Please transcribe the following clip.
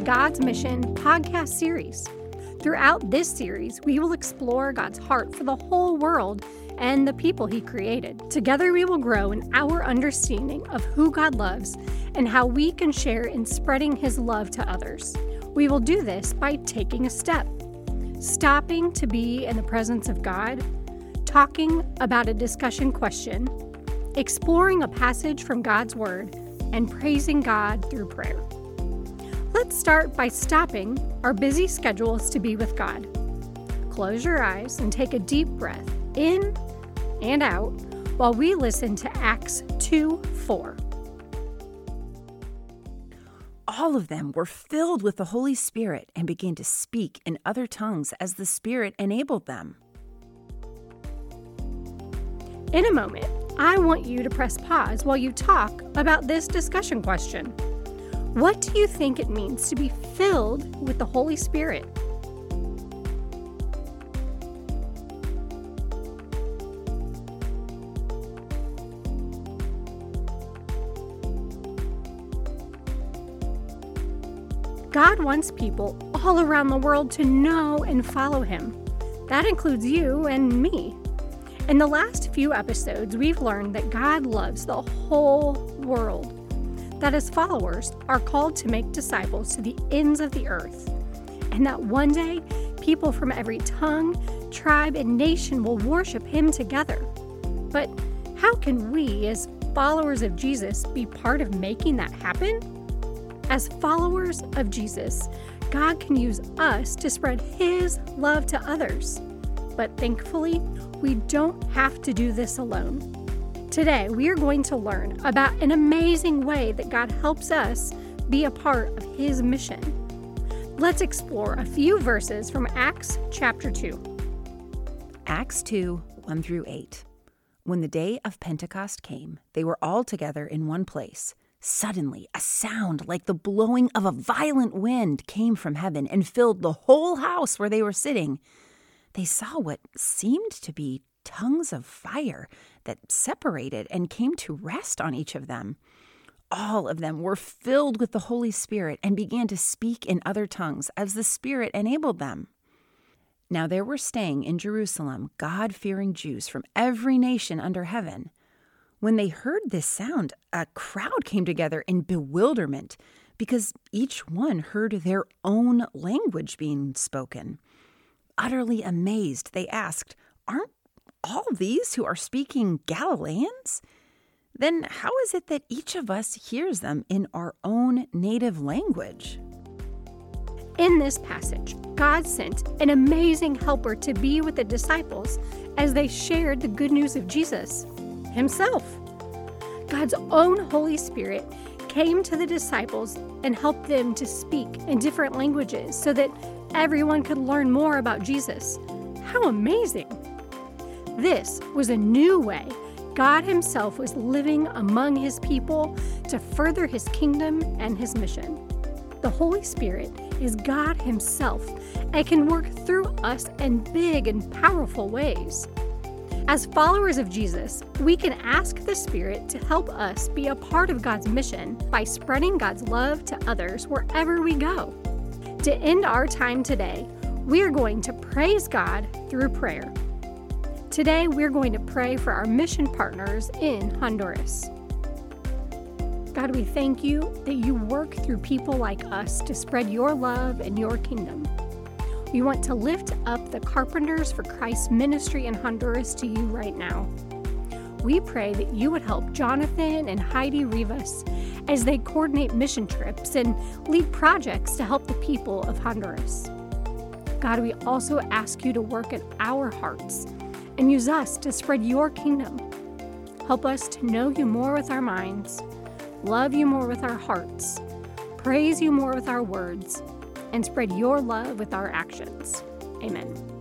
God's Mission podcast series. Throughout this series, we will explore God's heart for the whole world and the people He created. Together, we will grow in our understanding of who God loves and how we can share in spreading His love to others. We will do this by taking a step, stopping to be in the presence of God, talking about a discussion question, exploring a passage from God's Word, and praising God through prayer. Let's start by stopping our busy schedules to be with God. Close your eyes and take a deep breath in and out while we listen to Acts 2:4. All of them were filled with the Holy Spirit and began to speak in other tongues as the Spirit enabled them. In a moment, I want you to press pause while you talk about this discussion question. What do you think it means to be filled with the Holy Spirit? God wants people all around the world to know and follow Him. That includes you and me. In the last few episodes, we've learned that God loves the whole world, that His followers are called to make disciples to the ends of the earth, and that one day, people from every tongue, tribe, and nation will worship Him together. But how can we, as followers of Jesus, be part of making that happen? As followers of Jesus, God can use us to spread His love to others. But thankfully, we don't have to do this alone. Today, we are going to learn about an amazing way that God helps us be a part of His mission. Let's explore a few verses from Acts chapter 2. Acts 2, 1-8. When the day of Pentecost came, they were all together in one place. Suddenly, a sound like the blowing of a violent wind came from heaven and filled the whole house where they were sitting. They saw what seemed to be tongues of fire that separated and came to rest on each of them. All of them were filled with the Holy Spirit and began to speak in other tongues as the Spirit enabled them. Now there were staying in Jerusalem God-fearing Jews from every nation under heaven. When they heard this sound, a crowd came together in bewilderment because each one heard their own language being spoken. Utterly amazed, they asked, "Aren't all these who are speaking Galileans? Then how is it that each of us hears them in our own native language?" In this passage, God sent an amazing helper to be with the disciples as they shared the good news of Jesus Himself. God's own Holy Spirit came to the disciples and helped them to speak in different languages so that everyone could learn more about Jesus. How amazing! This was a new way God Himself was living among His people to further His kingdom and His mission. The Holy Spirit is God Himself and can work through us in big and powerful ways. As followers of Jesus, we can ask the Spirit to help us be a part of God's mission by spreading God's love to others wherever we go. To end our time today, we are going to praise God through prayer. Today, we're going to pray for our mission partners in Honduras. God, we thank You that You work through people like us to spread Your love and Your kingdom. We want to lift up the Carpenters for Christ ministry in Honduras to You right now. We pray that You would help Jonathan and Heidi Rivas as they coordinate mission trips and lead projects to help the people of Honduras. God, we also ask You to work in our hearts and use us to spread Your kingdom. Help us to know You more with our minds, love You more with our hearts, praise You more with our words, and spread Your love with our actions. Amen.